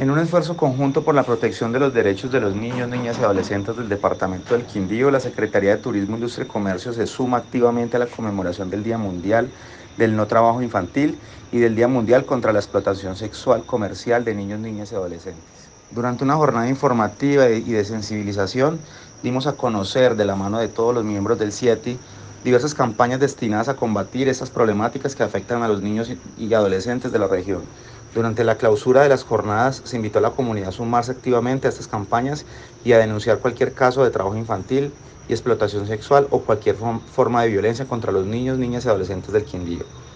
En un esfuerzo conjunto por la protección de los derechos de los niños, niñas y adolescentes del Departamento del Quindío, la Secretaría de Turismo, Industria y Comercio se suma activamente a la conmemoración del Día Mundial del No Trabajo Infantil y del Día Mundial contra la Explotación Sexual Comercial de Niños, Niñas y Adolescentes. Durante una jornada informativa y de sensibilización, dimos a conocer de la mano de todos los miembros del CIETI diversas campañas destinadas a combatir estas problemáticas que afectan a los niños y adolescentes de la región. Durante la clausura de las jornadas se invitó a la comunidad a sumarse activamente a estas campañas y a denunciar cualquier caso de trabajo infantil y explotación sexual o cualquier forma de violencia contra los niños, niñas y adolescentes del Quindío.